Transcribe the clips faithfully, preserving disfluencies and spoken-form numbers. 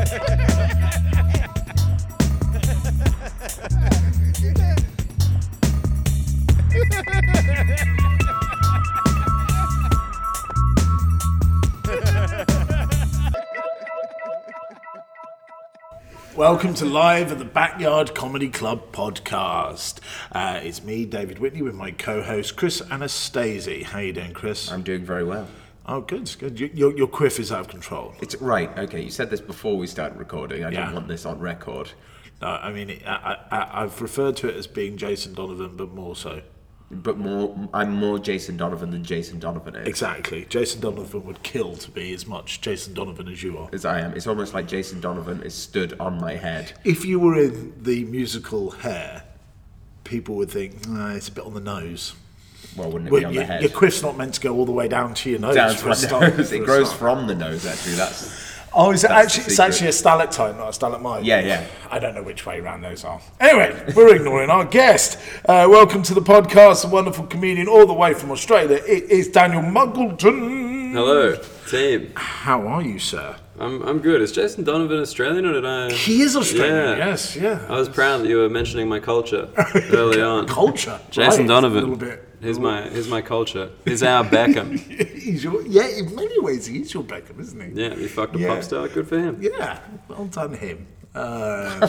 Welcome to Live at the Backyard Comedy Club podcast. Uh, it's me, David Whitney, with my co-host Chris Anastasi. How you doing, Chris? I'm doing very well. Oh, good, good. You, your, your quiff is out of control. It's right. Okay, you said this before we started recording. I Yeah. don't want this on record. No, I mean, it, I, I, I've referred to it as being Jason Donovan, but more so. But more, I'm more Jason Donovan than Jason Donovan is. Exactly. Jason Donovan would kill to be as much Jason Donovan as you are. As I am. It's almost like Jason Donovan is stood on my head. If you were in the musical Hair, people would think, oh, it's a bit on the nose. Well, wouldn't it Well, be on your, the head? your quiff's not meant to go all the way down to your nose. Down for to a my start, nose. for It a grows start. from the nose, actually. That's... Oh, is it That's actually? the It's secret. actually a stalactite, not a stalagmite. Yeah, yeah. I don't know which way round those are. Anyway, we're ignoring our guest. Uh, welcome to the podcast, a wonderful comedian all the way from Australia. It is Daniel Muggleton. Hello, team. How are you, sir? I'm I'm good. Is Jason Donovan Australian or did I? He is Australian. Yeah. Yes, yeah. I was proud that you were mentioning my culture early on. Culture. Jason right. Donovan. A little bit. Here's my here's my culture. He's our Beckham. He's your, yeah, in many ways, he's your Beckham, isn't he? Yeah, he fucked a Yeah. pop star. Good for him. Yeah, well done him. Um,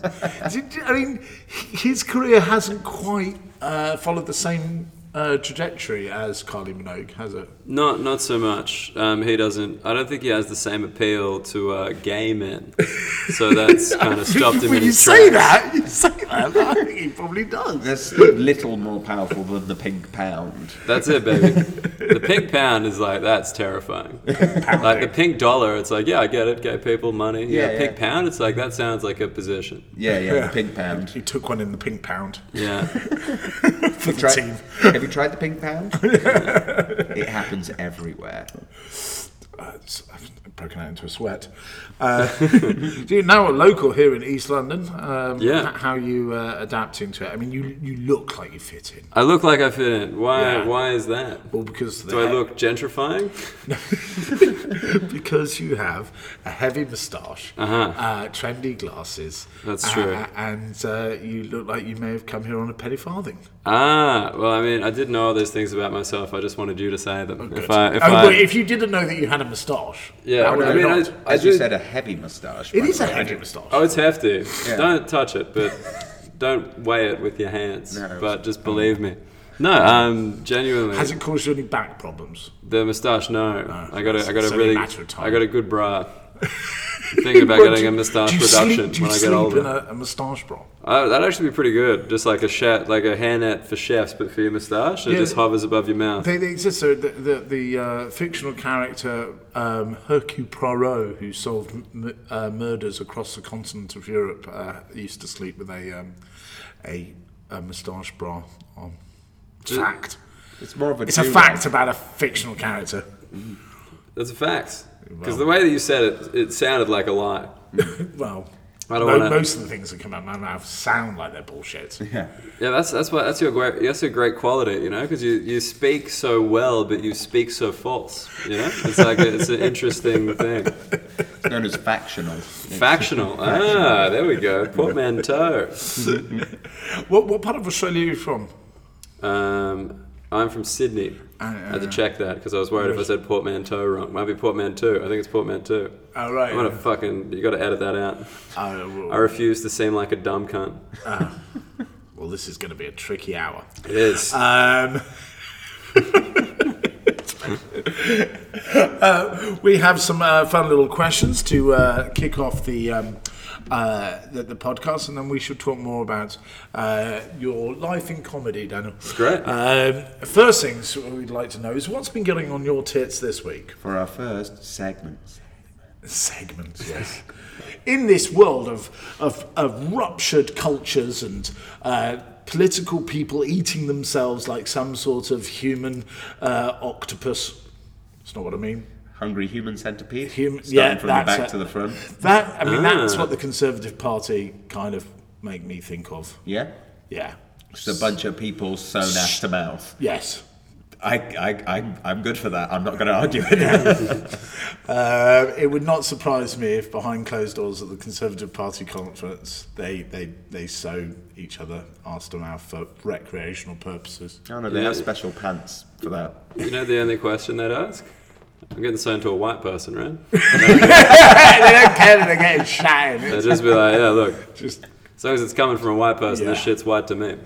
I mean, his career hasn't quite uh, followed the same uh, trajectory as Kylie Minogue, has it? Not not so much. Um, he doesn't. I don't think he has the same appeal to uh, gay men. So that's kind of stopped him when in you his say tracks. that, you say that, but I think he probably does. That's little more powerful than the pink pound. That's it, baby. The pink pound is like, that's terrifying. Like the pink dollar, it's like, yeah, I get it, gay people, money. Yeah, Yeah, pink yeah. pound, it's like, that sounds like a position. Yeah, yeah, the pink pound. He took one in the pink pound Yeah. for the Try- team. Have you tried the pink pound? It happens everywhere. Uh, it's- I've broken out into a sweat. Uh, you're now a local here in East London. Um, Yeah. h- How are you uh, adapting to it? I mean, you you look like you fit in. I look like I fit in. Why Yeah. Why is that? Well, because the Do I he- look gentrifying? because you have a heavy moustache, Uh-huh. uh, trendy glasses. That's uh, true. and uh, you look like you may have come here on a penny farthing. Ah, well, I mean, I did know all those things about myself. I just wanted you to say them. Good. If I, if oh, I, but if you didn't know that you had a moustache, yeah, that would I have mean, I, not. I As you did- said, a heavy moustache. It by is the a way. heavy moustache. Oh, it's hefty. Yeah. Don't touch it, but don't weigh it with your hands. No. But just believe me. No, um, genuinely. Has it caused you any back problems? The moustache, no. I got a, I got it's a only a really, matter of time. I got a good bra. Thinking about Well, getting do- a moustache do you reduction sleep, do you when I get sleep older. in a, a moustache bra? Uh, that'd actually be pretty good. Just like a chef, like a hairnet for chefs, but for your moustache. It Yeah. just hovers above your mouth. They, they exist. So the the, the uh, fictional character um, Hercule Poirot, who solved m- uh, murders across the continent of Europe, uh, used to sleep with a um, a, a moustache bra on. Fact. It's more of a. It's a do-rag. fact about a fictional character. That's a fact. Because the way that you said it, it sounded like a lie. Well, I don't mo- wanna- most of the things that come out of my mouth sound like they're bullshit. Yeah. Yeah, that's that's what that's your great that's your great quality, you know, because you, you speak so well, but you speak so false. You know, it's like a, it's an interesting thing. It's known as factional. Factional. Ah, there we go. Portmanteau. What what part of Australia are you from? Um, I'm from Sydney. I had to check that because I was worried if I said portmanteau wrong. Might be portmanteau. I think it's portmanteau. Oh, right. I'm gonna fucking. You got to edit that out. Oh, well, I refuse to seem like a dumb cunt. well, this is going to be a tricky hour. It is. Um, uh, we have some uh, fun little questions to uh, kick off the, um, uh, the the podcast, and then we should talk more about uh, your life in comedy, Daniel. That's great. Um, first things we'd like to know is what's been going on your tits this week. For our first segment. Segments, yes. In this world of, of, of ruptured cultures and uh, political people eating themselves like some sort of human uh, octopus. That's not what I mean. Hungry human centipede. Hum- Starting yeah, from the that's back it. to the front. That I mean, that's Ah. what the Conservative Party kind of make me think of. Yeah. Yeah. Just a bunch of people sewn ass to mouth. Yes. I, I, I, I'm good for that. I'm not going to argue with that. Uh, it would not surprise me if behind closed doors at the Conservative Party conference, they they, they sew each other arse to mouth for recreational purposes. Oh, no, they Yeah. have special pants for that. You know the only question they'd ask? I'm getting sewn to a white person, right? They don't care that they're getting shat in. They'd just be like, yeah, look, Just as long as it's coming from a white person, Yeah. this shit's white to me.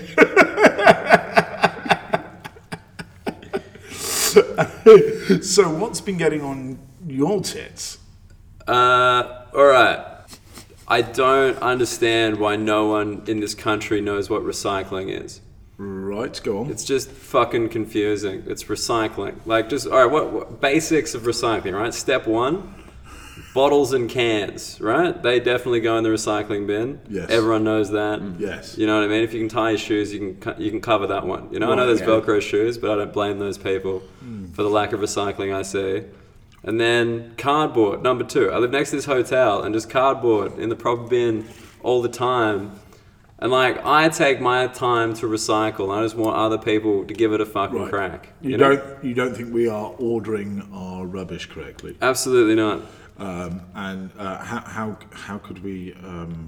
So what's been getting on your tits? Uh, alright. I don't understand why no one in this country knows what recycling is. Right, go on. It's just fucking confusing. It's recycling. Like, just, alright, what, what basics of recycling, right? Step one, bottles and cans, right? They definitely go in the recycling bin. Yes. Everyone knows that. Yes. You know what I mean? If you can tie your shoes, you can co- you can cover that one. You know, I know Right, there's yeah. Velcro shoes, but I don't blame those people for the lack of recycling I see. And then cardboard, number two. I live next to this hotel, and just cardboard in the proper bin all the time. And like, I take my time to recycle, and I just want other people to give it a fucking Right. crack. You, know? don't you don't think we are ordering our rubbish correctly? Absolutely not. Um, and uh, how how how could we um,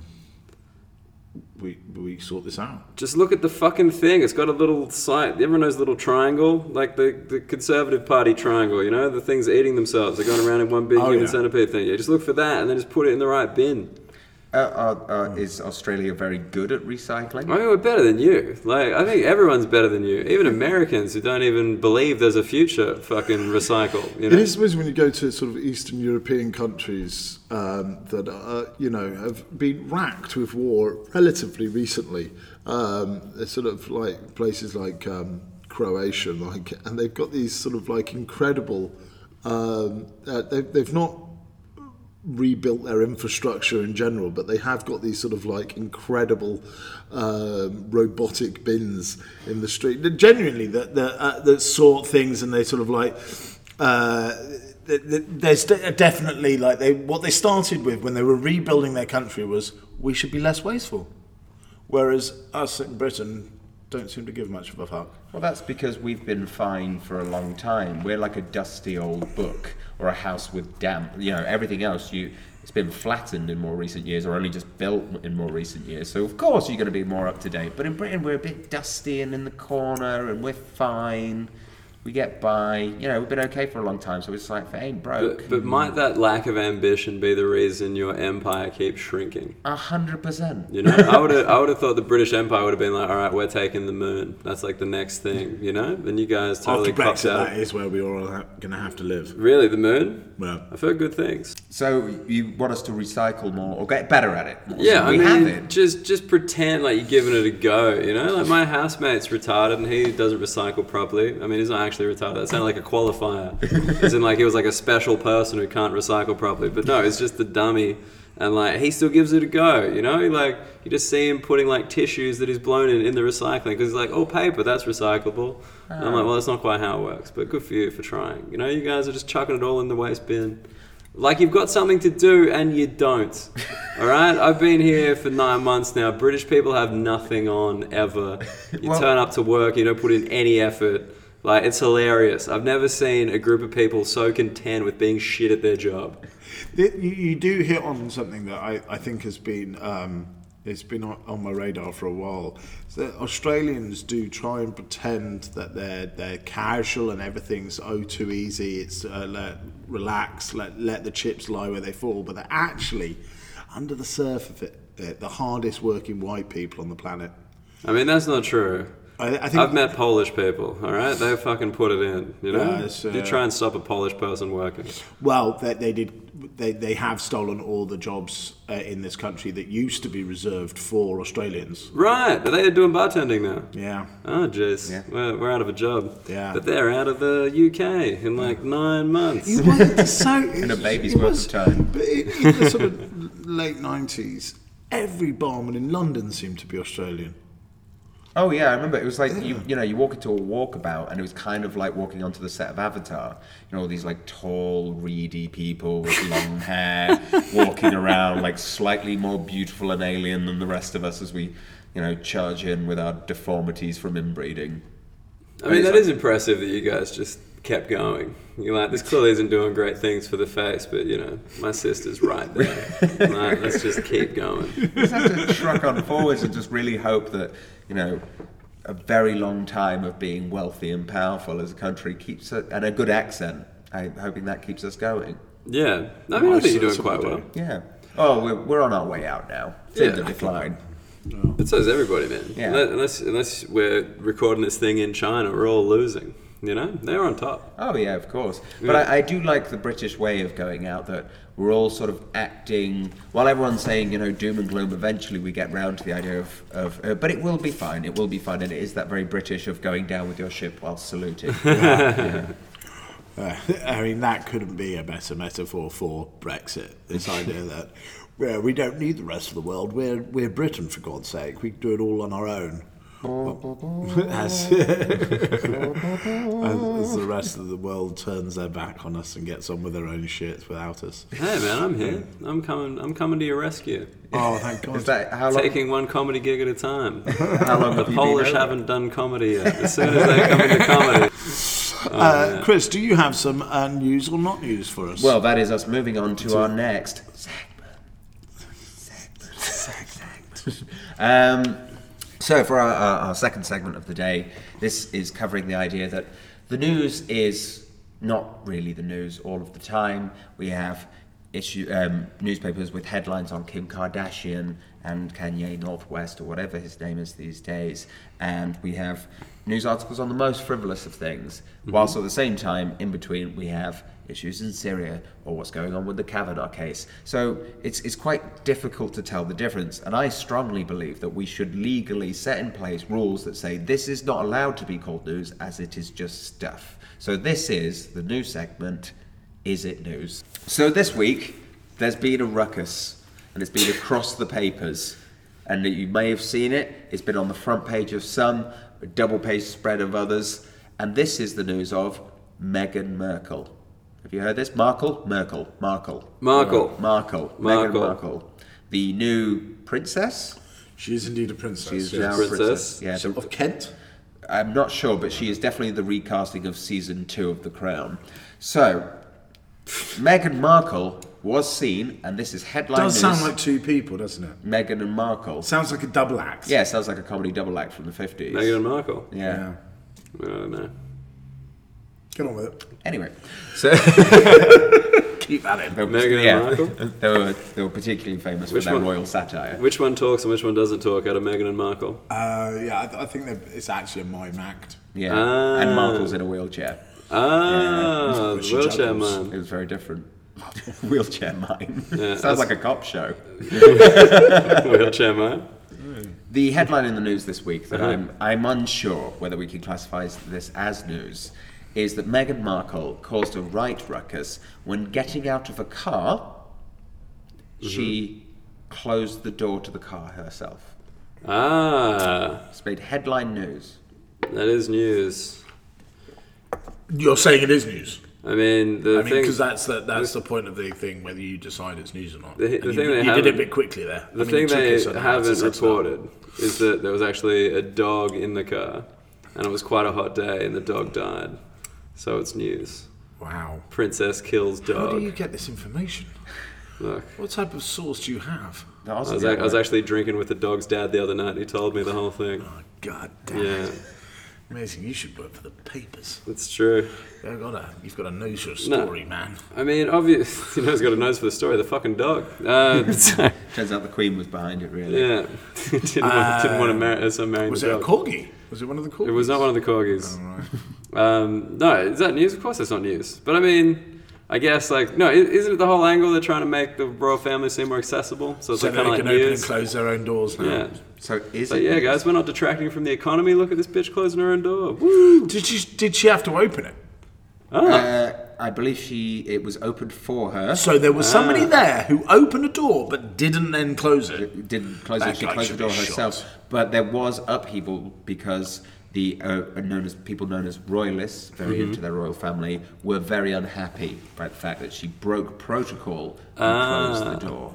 we we sort this out? Just look at the fucking thing. It's got a little site. Everyone knows the little triangle, like the, the Conservative Party triangle, you know? The things eating themselves. They're going around in one big Oh, human yeah. centipede thing. Yeah, just look for that and then just put it in the right bin. Uh, uh, uh, is Australia very good at recycling? I mean, we're better than you. Like, I think everyone's better than you. Even Americans who don't even believe there's a future fucking recycle, you It know? is suppose when you go to sort of Eastern European countries um, that uh, you know have been racked with war relatively recently. Um, they're sort of like places like um, Croatia, like, and they've got these sort of like incredible. Um, uh, they've, they've not rebuilt their infrastructure in general, but they have got these sort of like incredible um, robotic bins in the street. Genuinely, that that, uh, that sort things, and they sort of like. Uh, th- th- there's de- definitely like they what they started with when they were rebuilding their country was we should be less wasteful, whereas us in Britain don't seem to give much of a fuck. Well, that's because we've been fine for a long time. We're like a dusty old book or a house with damp. You know, everything else, you it's been flattened in more recent years or only just built in more recent years. So, of course, you're going to be more up to date. But in Britain, we're a bit dusty and in the corner and we're fine. We get by. You know, we've been okay for a long time. So it's like, if it ain't broke. But, but might that lack of ambition be the reason your empire keeps shrinking? A hundred percent. You know, I would have, I would have thought the British Empire would have been like, all right, we're taking the moon. That's like the next thing, you know. And you guys totally After copped Brexit, out. that is where we are all ha- going to have to live. Really, the moon? Well, I've heard good things. So you want us to recycle more or get better at it? More. Yeah, So I we mean, have it. just just pretend like you're giving it a go. You know, like my housemate's retarded and he doesn't recycle properly. I mean, he's not actually retarded. That sounded like a qualifier, as in like he was like a special person who can't recycle properly. But no, it's just a dummy. And like he still gives it a go, you know. Like you just see him putting like tissues that he's blown in in the recycling because he's like, oh, paper, that's recyclable. And I'm like, well, that's not quite how it works. But good for you for trying. You know, you guys are just chucking it all in the waste bin. Like you've got something to do and you don't. All right, I've been here for nine months now. British people have nothing on ever. You Well- turn up to work, you don't put in any effort. Like it's hilarious. I've never seen a group of people so content with being shit at their job. You, you do hit on something that I, I think has been um, it's been on, on my radar for a while. So that Australians do try and pretend that they're they're casual and everything's oh too easy. It's uh, let relax, let let the chips lie where they fall. But they're actually under the surface of it, they're the hardest working white people on the planet. I mean, that's not true. I, I think I've met Polish people, all right? They fucking put it in, you know? Yeah, it's, uh, you try and stop a Polish person working. well they, they did they, they have stolen all the jobs uh, in this country that used to be reserved for Australians. Right, but they're doing bartending now. Yeah. Oh, jeez. Yeah. We're, we're out of a job. Yeah. But they're out of the U K in like nine months. It was so In a baby's it worth was- of time. But in, in the sort of late nineties, every barman in London seemed to be Australian. Oh yeah, I remember. It was like you, you know, you walk into a walkabout, and it was kind of like walking onto the set of Avatar. You know, all these like tall, reedy people with long hair walking around, like slightly more beautiful and alien than the rest of us as we, you know, charge in with our deformities from inbreeding. I mean, that is impressive that you guys just kept going. You're like, this clearly isn't doing great things for the face, but, you know, my sister's right there. Like, let's just keep going. You just have to truck on forwards and just really hope that, you know, a very long time of being wealthy and powerful as a country keeps it, and a good accent. I'm hoping that keeps us going. Yeah. I mean, I think you're doing quite do. well. Yeah. Oh, we're, we're on our way out now. It's in Yeah. the decline. But so is everybody, man. Yeah. Unless, unless we're recording this thing in China, we're all losing. You know? They're on top. Oh, yeah, of course. But Yeah. I, I do like the British way of going out, that we're all sort of acting, while everyone's saying, you know, doom and gloom, eventually we get round to the idea of, of uh, but it will be fine, it will be fine, and it is that very British of going down with your ship while saluting. Yeah. Uh, I mean, that couldn't be a better metaphor for Brexit. This idea that well, we don't need the rest of the world. We're we're Britain, for God's sake. We can do it all on our own. as, as the rest of the world turns their back on us and gets on with their own shit without us. Hey, man, I'm here. I'm coming. I'm coming to your rescue. Oh, thank God. Is that how long? Taking one comedy gig at a time. How long The have you Polish been over? haven't done comedy yet. As soon as they come into comedy. Uh, Chris, do you have some uh, news or not news for us? Well, that is us moving on to our next segment. Segment. um, so, for our, our, our second segment of the day, this is covering the idea that the news is not really the news all of the time. We have issue um, newspapers with headlines on Kim Kardashian and Kanye Northwest, or whatever his name is these days, and we have news articles on the most frivolous of things, mm-hmm. whilst at the same time, in between, we have issues in Syria or what's going on with the Kavanaugh case. So it's it's quite difficult to tell the difference, and I strongly believe that we should legally set in place rules that say this is not allowed to be called news, as it is just stuff. So this is the news segment, Is It News? So this week, there's been a ruckus, and it's been across the papers, and you may have seen it. It's been on the front page of some, a double page spread of others, and this is the news of Meghan Markle. Have you heard this? Markle? Merkel. Markle. Markle. Markle. Meghan Markle. Markle. The new princess? She is indeed a princess. She's yes. now a Princess. princess. Yeah, the- Of Kent? I'm not sure, but she is definitely the recasting of season two of The Crown. So, Meghan Markle was seen, and this is headline Does news. sound like two people, doesn't it? Meghan and Markle. Sounds like a double act. Yeah, sounds like a comedy double act from the fifties. Meghan and Markle. Yeah. I don't know. Get on with it. Anyway, so Keep at it. Meghan yeah, and Markle? they were they were particularly famous Which for their one? royal satire. Which one talks and which one doesn't talk out of Meghan and Markle? Uh, yeah, I, th- I think that it's actually a mime act. Yeah, Ah. and Markle's in a wheelchair. Ah, Yeah. the wheelchair Juggles. man. It was very different. Wheelchair mime. Yeah, Sounds that's- like a cop show. Wheelchair man. The headline in the news this week that Uh-huh. I'm I'm unsure whether we can classify this as news is that Meghan Markle caused a right ruckus when getting out of a car. She closed the door to the car herself. Ah, It's made headline news. that is news. You're saying it is news. I mean, the I mean, thing. because that's the, that's the point of the thing, whether you decide it's news or not. The- And the you, thing they you did it a haven't- bit quickly there. The I mean, thing it took they us an hour to haven't set it up. reported is that there was actually a dog in the car, and it was quite a hot day, and the dog died. So it's news. Wow. Princess kills How dog. do you get this information? Look, What type of source do you have? No, I was, the ac- other I was way. actually drinking with the dog's dad the other night, and he told me the whole thing. Oh, God damn Yeah, it. Amazing. You should work for the papers. it's true. You've got a, you've got a nose for a No. story, man. I mean, obvious. You know, he's got a nose for the story. The fucking dog. Uh, so- Turns out the Queen was behind it, really. yeah, didn't, want, didn't want to marry. Uh, so marrying Was the it a dog. corgi? Was it one of the corgis? It was not one of the corgis. Oh, right. Um, no, is that news? Of course, it's not news. But I mean, I guess like no, i- isn't it the whole angle they're trying to make the royal family seem more accessible? So it's So like they kind of can like open and news. close their own doors now. Yeah. So is So it? yeah, news? guys, we're not detracting from the economy. Look at this bitch closing her own door. Woo! Did she, did she have to open it? Ah, Uh, I believe she. It was opened for her. So there was somebody Ah. there who opened a door but didn't then close it. Didn't close That it. She guy closed the should door be herself. shot. But there was upheaval because the uh, known as people known as royalists, very Mm-hmm. into their royal family, were very unhappy by the fact that she broke protocol and Ah. closed the door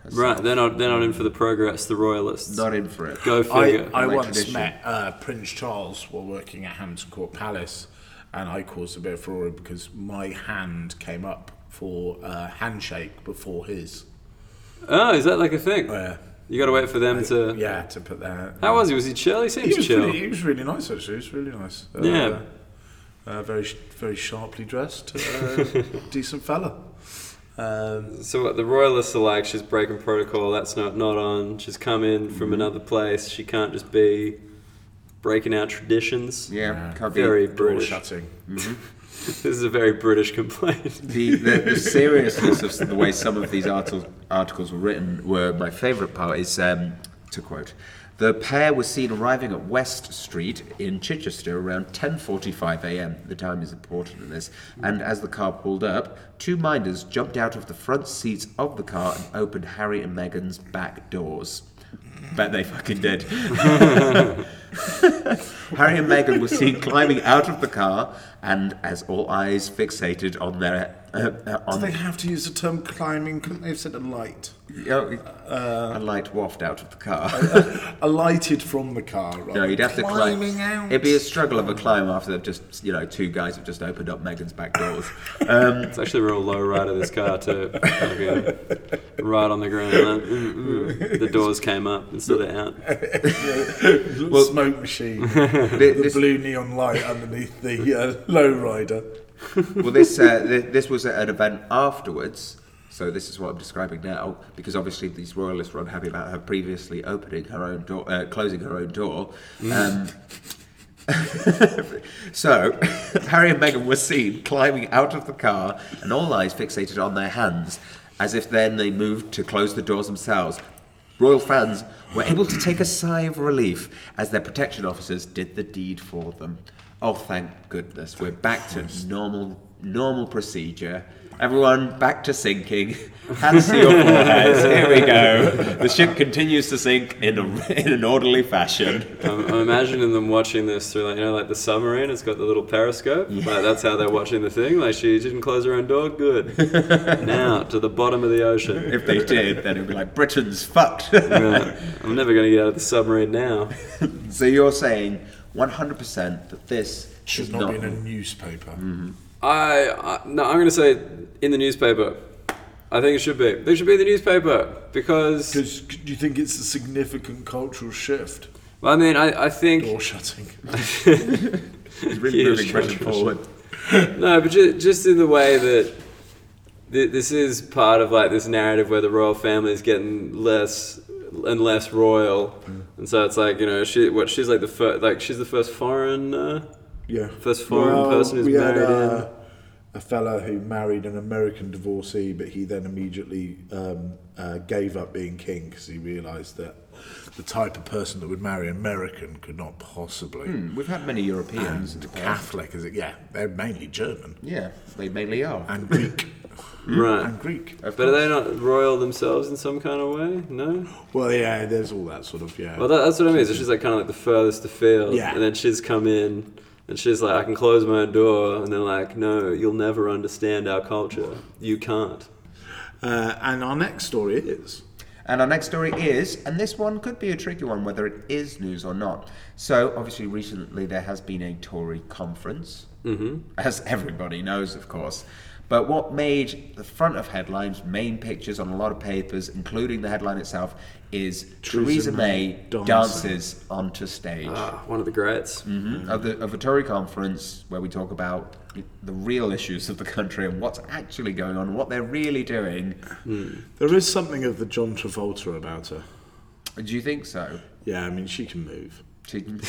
Right, they're not they're not in for the progress, the royalists. Not in for it. Go figure. I, I Like once tradition. met uh, Prince Charles while working at Hampton Court Palace, and I caused a bit of furore because my hand came up for a handshake before his. Oh, is that like a thing? Uh, You got to wait for them to. yeah, to put that. How was he? Was he chill? He seems He was, chill. really, he was really nice, actually. He was really nice. Uh, Yeah. Uh, very, sh- very sharply dressed, uh, decent fella. Um, So what, the royalists are like, she's breaking protocol, that's not, not on. She's come in from another place. She can't just be breaking out traditions. Yeah, can't be. Very door British. shutting. This is a very British complaint. The, the, the seriousness of the way some of these articles, articles were written were my favourite part is, um, to quote, the pair was seen arriving at West Street in Chichester around ten forty-five a m. The time is important in this. And as the car pulled up, two minders jumped out of the front seats of the car and opened Harry and Meghan's back doors. Bet they fucking did. Harry and Meghan were seen climbing out of the car, and as all eyes fixated on their uh, uh, Do on they have to use the term climbing? Couldn't they have said a light? Oh, a light waft out of the car. Alighted from the car, right? No, you'd have to climb. Climbing out. It'd be a struggle of a climb after they've just, you know, two guys have just opened up Meghan's back doors. Um, It's actually a real low ride of this car too. Like, uh, right on the ground. Like, mm, mm. The doors came up instead of out. Little smoke machine. the this, blue neon light underneath the uh, lowrider. well, this uh, th- this was an event afterwards. So this is what I'm describing now, because obviously these royalists were unhappy about her previously opening her own door, uh, closing her own door. Um, so Harry and Meghan were seen climbing out of the car, and all eyes fixated on their hands, as if then they moved to close the doors themselves. Royal fans were able to take a sigh of relief as their protection officers did the deed for them. Oh, thank goodness, we're back to normal, normal procedure. Everyone back to sinking. Hands to your foreheads. Here we go. The ship continues to sink in a, in an orderly fashion. I'm, I'm imagining them watching this through, like, you know, like the submarine. It's got the little periscope. Like, that's how they're watching the thing. Like, she didn't close her own door. Good. Now to the bottom of the ocean. If they did, then it'd be like Britain's fucked. Yeah. I'm never going to get out of the submarine now. So you're saying one hundred percent that this Should is not, not be in a newspaper. I, I no, I'm going to say in the newspaper. I think it should be. They should be in the newspaper because. Because do you think it's a significant cultural shift? I mean, I, I think. Door shutting. It's really Huge moving Britain forward. No, but just, just in the way that th- this is part of like this narrative where the royal family is getting less and less royal, Mm. and so it's like, you know, she what she's like the first, like she's the first foreign, uh, Yeah. first foreign person who's we had, married uh, in. a fella who married an American divorcee, but he then immediately um, uh, gave up being king because he realised that the type of person that would marry an American could not possibly. Hmm, we've had many Europeans. And in the past. Catholic, is it? Yeah, they're mainly German Yeah, they mainly are. and Greek. Right. And Greek. Of But are they course. not royal themselves in some kind of way? No. Well, yeah, there's all that sort of, yeah. Well, that, that's what I mean. So she's like kind of like the furthest afield, Yeah. and then she's come in, and she's like, I can close my own door, and they're like, no, you'll never understand our culture. You can't. Uh, and our next story is... And our next story is, and this one could be a tricky one, whether it is news or not. So, obviously, recently there has been a Tory conference, mm-hmm. as everybody knows, of course. But what made the front of headlines, main pictures on a lot of papers, including the headline itself, is Theresa, Theresa May May dancing. dances onto stage. Ah, one of the greats. Mhm. Of, the, of a Tory conference where we talk about the real issues of the country and what's actually going on, what they're really doing. There is something of the John Travolta about her. Do you think so? Yeah, I mean, she can move. She can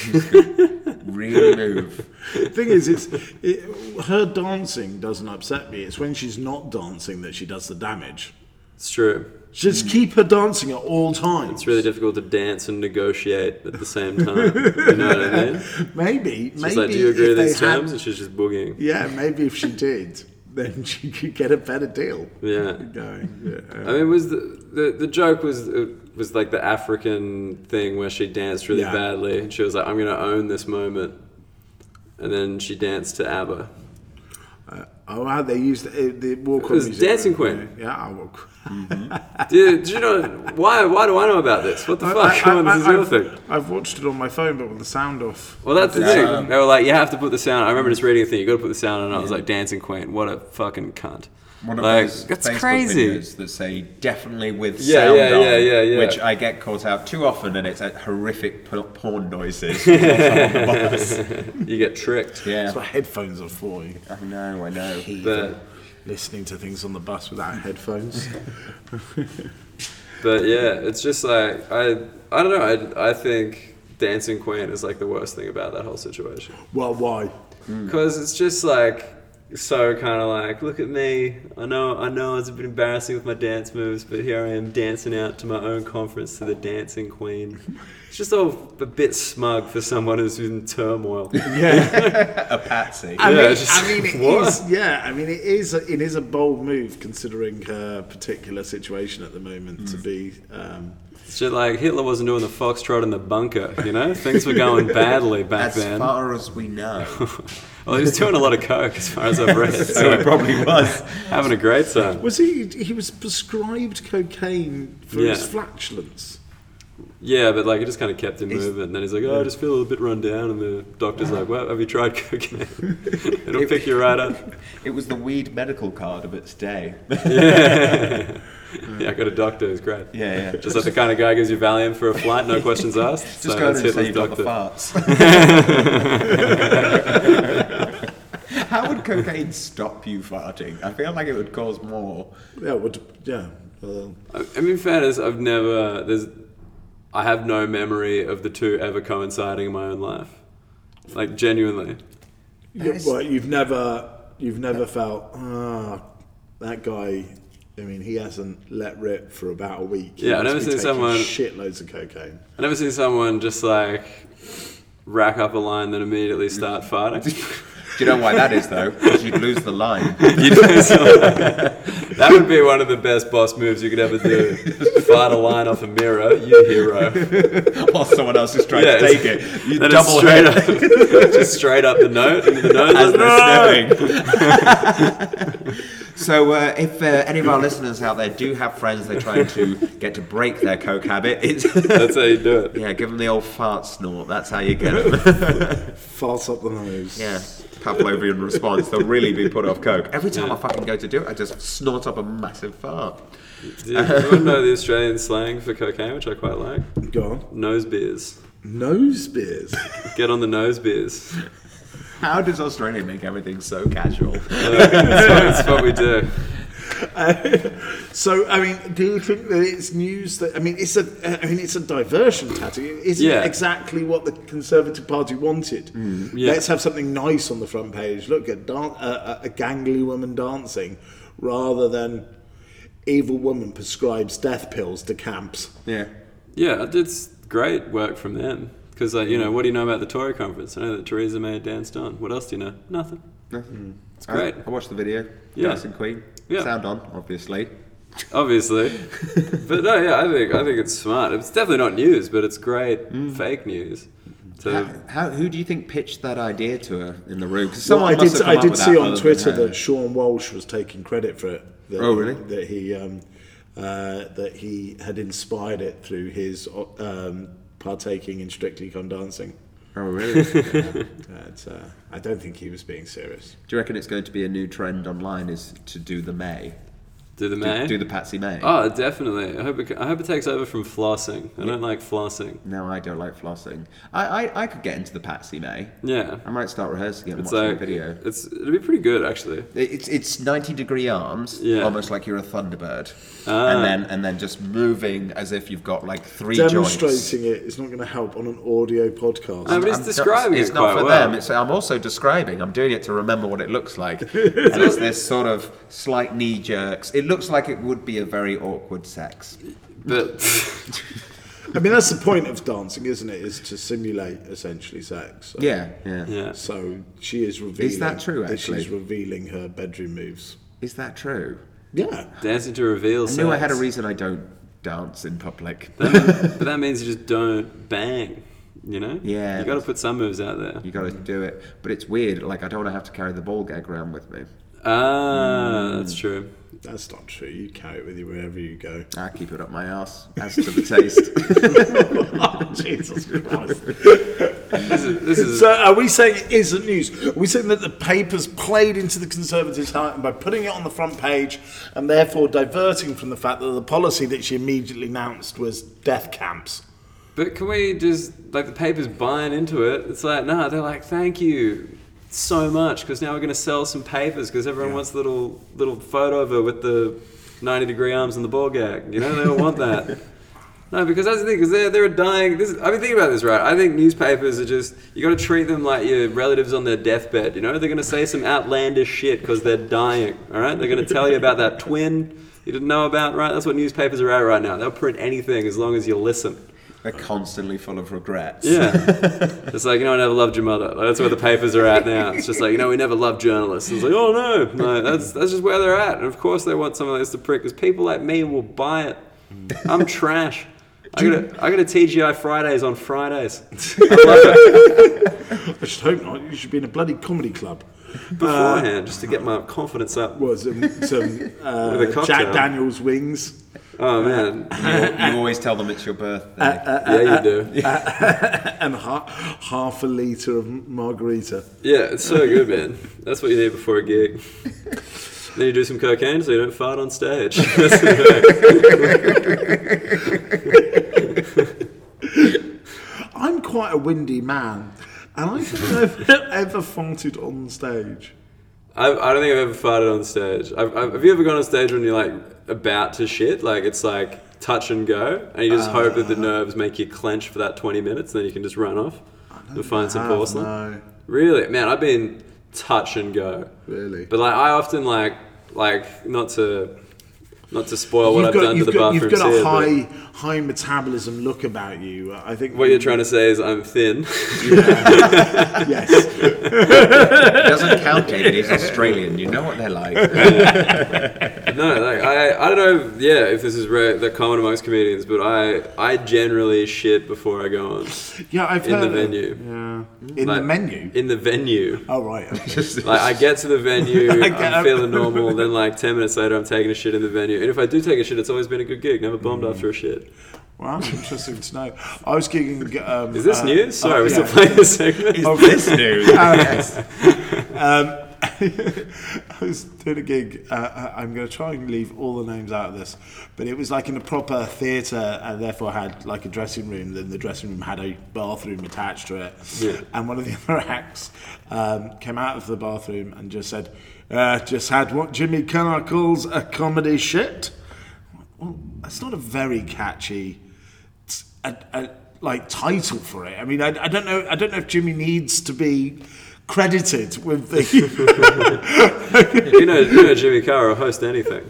really move. The thing is, it's it, her dancing doesn't upset me. It's when she's not dancing that she does the damage. It's true. Just keep her dancing at all times. It's really difficult to dance and negotiate at the same time. You know what I mean? Maybe, She's maybe like, do you agree if with they these terms? had- And she's just boogieing. Yeah, maybe if she did, then she could get a better deal. Yeah. Going, yeah. I mean, was the, the the joke was uh, was like the African thing where she danced really Yeah. badly, and she was like, "I'm going to own this moment," and then she danced to ABBA. Uh, Oh, wow, they used the, the walk on was music. Dancing Queen. Yeah, I will. Dude, do you know why? Why do I know about this? What the fuck? Come on, this is your I've, thing. I've watched it on my phone, but with the sound off. Well, that's the Yeah. thing. They were like, you have to put the sound. I remember just reading a thing. You got to put the sound on. And I was like, Dancing Queen. What a fucking cunt. One of Like, those that's Facebook crazy. videos that say definitely with Yeah, sound yeah, on, yeah, yeah, yeah. which I get caught out too often, and it's uh, horrific p- porn noises. while I'm on the bus. You get tricked. Yeah, That's what headphones are for. You I know, I know. But listening to things on the bus without headphones. but yeah, it's just like I I don't know. I I think Dancing Queen is like the worst thing about that whole situation. Well, why? Because it's just like so kind of like, look at me. I know I know it's a bit embarrassing with my dance moves, but here I am dancing out to my own conference to the Dancing Queen. It's just all a bit smug for someone who's in turmoil. Yeah. A patsy. I Yeah, mean, just- I mean, it what? is. Yeah, I mean, it is. A, it is a bold move considering her particular situation at the moment to be. Um, Shit, like Hitler wasn't doing the foxtrot in the bunker, you know? Things were going badly back As then. far as we know. Well, he was doing a lot of coke, as far as I've read. So So it probably was. having a great time. was he? He was prescribed cocaine for Yeah. his flatulence. Yeah, but like it just kind of kept him Is- moving. And then he's like, "Oh, I just feel a little bit run down." And the doctor's like, "Well, have you tried cocaine? It'll pick you right up." It was the weed medical card of its day. Yeah, yeah. I got a doctor. It's great. Yeah, yeah. Just like the kind of guy who gives you Valium for a flight, no questions asked. Just so go in that's and say Hitler's you've got the doctor. farts. How would cocaine stop you farting? I feel like it would cause more. Yeah, would yeah. Uh, I I mean, fairness, I've never. There's. I have no memory of the two ever coinciding in my own life. Like genuinely. yeah, well, you've never, you've never felt ah, that guy. I mean, he hasn't let rip for about a week. He Yeah, I must never be seen taking someone- shitloads of cocaine. I never seen someone just like rack up a line then immediately start farting. Do you know why that is though? Because you'd lose the line. You know, so that would be one of the best boss moves you could ever do. Fart a line off a mirror, you hero. While someone else is trying Yeah, to take it. You Then double it's straight head up, just straight up the note into the nose. as like, they're sniffing. So uh, if uh, any of our listeners out there do have friends they're trying to get to break their coke habit, it's That's how you do it. yeah, give them the old fart snort. That's how you get them. Fart up the nose. Yeah, Pavlovian response. They'll really be put off coke. Every time I fucking go to do it, I just snort up a massive fart. Do you, you want to know the Australian slang for cocaine, which I quite like? Go on. Nose beers. Nose beers. Get on the nose beers. How does Australia make everything so casual? Uh, that's, what, that's what we do. So, I mean, do you think that it's news that I mean, it's a I mean, it's a diversion tactic. Isn't Yeah. it exactly what the Conservative Party wanted? Yeah. Let's have something nice on the front page. Look at dan- a, a gangly woman dancing, rather than evil woman prescribes death pills to camps. Yeah. Yeah, it's great work from them. Because, like, you know, what do you know about the Tory conference? I know that Theresa May danced on. What else do you know? Nothing. Nothing. It's great. I, I watched the video. Yeah. Dancing Queen. Yeah. Sound on, obviously. Obviously. But no, yeah, I think I think it's smart. It's definitely not news, but it's great fake news. To, How, how, who do you think pitched that idea to her in the room? Because Well, someone I must did. have come I up did with see that on other than Twitter her. that Sean Walsh was taking credit for it. That Oh, really? That he um, uh, that he had inspired it through his um, partaking in Strictly Come Dancing. Oh, really? Do Uh, it's, uh, I don't think he was being serious. you reckon it's going to be a new trend online is to do the May? do the Do, May? do the Patsy May? Oh, definitely. I hope it, I hope it takes over from flossing. I don't like flossing. No, I don't like flossing. I, I, I could get into the Patsy May. Yeah. I might start rehearsing it and It's watching like, a video. it's, it'd be pretty good, actually. It's it's ninety degree arms, Yeah. almost like you're a Thunderbird, Ah. and then and then just moving as if you've got like three joints. Demonstrating it is not going to help on an audio podcast. No, but it's I'm describing not, it's it not quite for well. them. It's, I'm also describing. I'm doing it to remember what it looks like. And it's this sort of slight knee jerks. It looks like it would be a very awkward sex. But I mean, that's the point of dancing, isn't it? Is to simulate essentially sex. So, Yeah, yeah. yeah. So she is revealing. Is that true, that actually? she's revealing her bedroom moves. Is that true? Yeah. Dancing to reveal I knew I had a sex. reason I don't dance in public. But that means you just don't bang, you know? Yeah, You got to that's- put some moves out there. You got to do it, but it's weird. Like I don't want to have to carry the ball gag around with me. Ah, that's true. That's not true. You carry it with you wherever you go. I keep it up my arse. As to the taste. Oh, Jesus Christ. This is, this is So are we saying it isn't news? Are we saying that the paper's played into the Conservatives' heart by putting it on the front page and therefore diverting from the fact that the policy that she immediately announced was death camps? But can we just, like, the paper's buying into it? It's like, nah, they're like, thank you so much, because now we're going to sell some papers, because everyone Yeah. wants the little little photo of her with the ninety degree arms and the ball gag. You know, they all want that. No, because that's the thing, because they're, they're a dying... This is, I've been thinking about this, right? I think newspapers are just... You got to treat them like your relatives on their deathbed, you know? They're going to say some outlandish shit because they're dying, all right? They're going to tell you about that twin you didn't know about, right? That's what newspapers are at right now. They'll print anything as long as you listen. They're constantly full of regrets. Yeah. It's like, you know, I never loved your mother. Like, that's where the papers are at now. It's just like, you know, we never loved journalists. It's like, oh no. No, that's that's just where they're at. And of course they want something like this to print, because people like me will buy it. I'm trash. I got a, I got a T G I Fridays on Fridays. I love it. I should hope not. You should be in a bloody comedy club. Beforehand, just to get my confidence up. Well, some, some uh, With a cocktail. Jack Daniels wings. Oh man. You, you always tell them it's your birthday. Yeah, you do. And ha- half a litre of margarita. Yeah, it's so good, man. That's what you need before a gig. Then you do some cocaine so you don't fart on stage. That's the I'm quite a windy man, and I don't know if I've ever farted on stage. I, I don't think I've ever farted on stage. I've, I've, have you ever gone on stage when you're like about to shit? Like it's like touch and go, and you just uh, hope that the nerves make you clench for that twenty minutes, and then you can just run off and find some porcelain. No. Really, man, I've been touch and go. Really, but like I often like like not to not to spoil what you've I've got, done to the got, bathrooms You've got a here, high high metabolism look about you. I think what you're trying to say is I'm thin. Yeah. Yes. It doesn't count, David. He's Australian. You know what they're like. No, like I, I don't know. Yeah, if this is rare, that common amongst comedians, but I, I generally shit before I go on. Yeah, I've in heard the of- venue. Yeah, in Like, the menu. In the venue. Oh right. Okay. Like I get to the venue, I get I'm up. feeling normal. Then like ten minutes later, I'm taking a shit in the venue. And if I do take a shit, it's always been a good gig. Never bombed Mm. after a shit. Wow, interesting to know. I was gigging. Um, Is this uh, news? Sorry, oh, we're still yeah. playing this segment. Is This news. Yes. um, I was doing a gig. Uh, I'm going to try and leave all the names out of this, but it was like in a proper theatre, and therefore had like a dressing room. Then the dressing room had a bathroom attached to it. Yeah. And one of the other acts um, came out of the bathroom and just said, uh, "Just had what Jimmy Carr calls a comedy shit." Well, that's not a very catchy, a, a, like title for it. I mean, I, I don't know. I don't know if Jimmy needs to be credited with the. you know, you know, Jimmy Carr will host anything.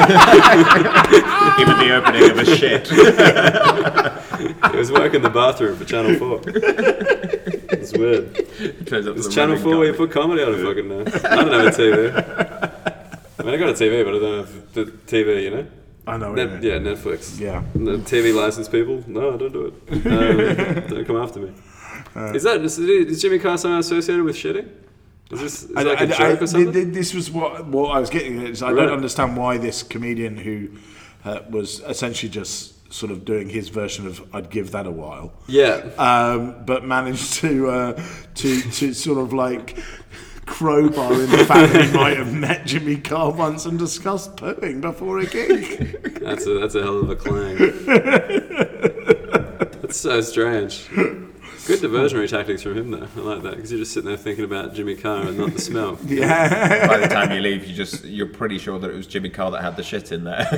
Even the opening of a shit. He was working the bathroom for Channel Four. It's weird. Turns up It's the Channel running Four where you comedy. put comedy on a fucking now. I don't have a T V. I mean, I got a T V, but I don't have the T V. You know. I know. Net, Net, yeah, Netflix. Yeah. The T V licensed people. No, don't do it. Um, don't come after me. Uh, is that is, is Jimmy Carr somehow associated with shitting? Is this is I, it like I, a joke I, or something? th- This was what what I was getting at. Is I Right. don't understand why this comedian who uh, was essentially just sort of doing his version of "I'd give that a while," yeah. um, but managed to uh, to to sort of like crowbar in the fact that he might have met Jimmy Carr once and discussed pooing before a gig. That's a that's a hell of a clang. That's so strange. Good diversionary tactics from him though. I like that because you're just sitting there thinking about Jimmy Carr and not the smell. Yeah. By the time you leave, you just you're pretty sure that it was Jimmy Carr that had the shit in there.